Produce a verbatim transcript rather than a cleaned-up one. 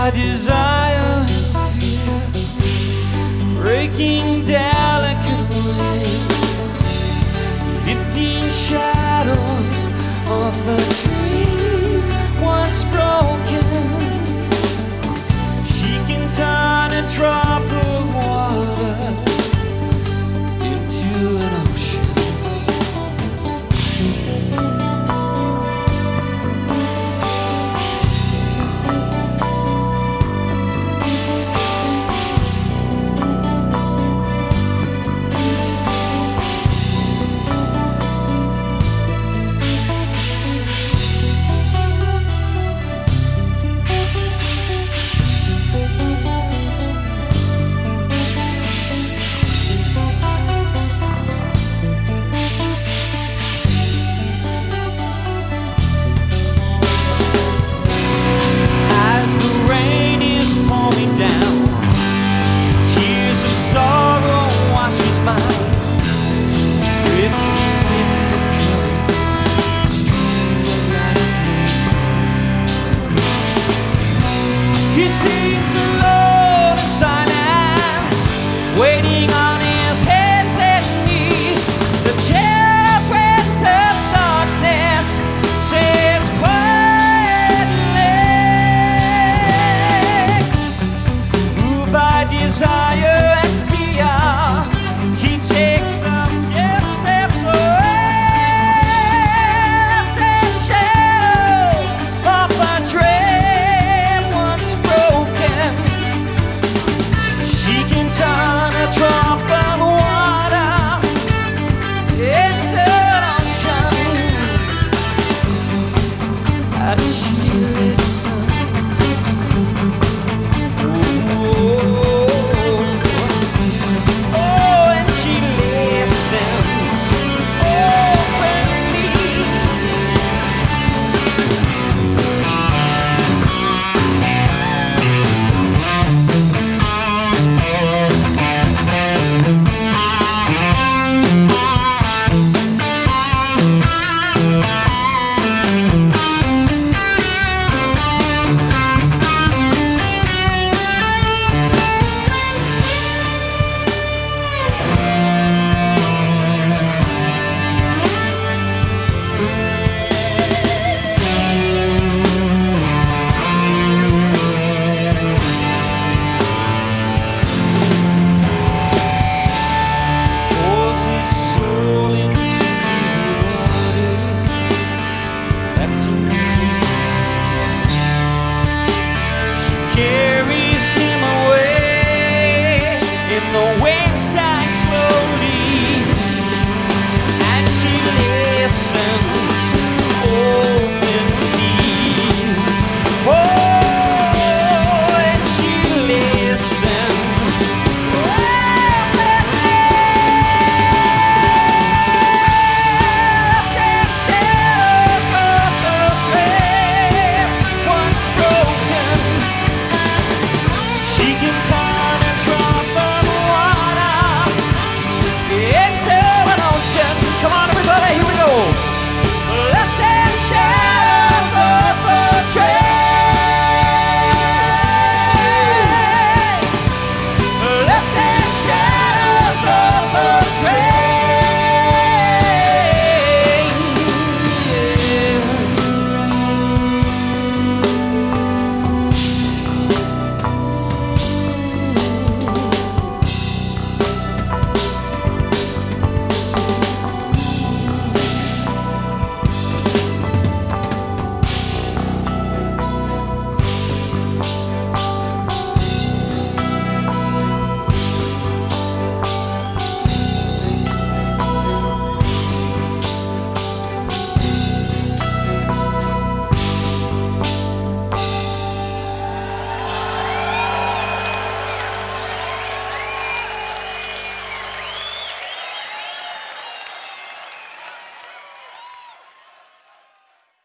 by desire and fear, breaking delicate wings, lifting shadows of a dream once broken. She can turn a drop of water into an ocean. Sorrow washes mine, drifting with the current, the stream of life flows. He seems alone in silence, waiting on his hands and knees. The chair of winter's darkness sits quietly, moved by desire. He takes the few steps away, then shadows of a dream once broken. She can turn a drop of water into an ocean, and she listens. Carries him away, and the winds die slowly, and she listens.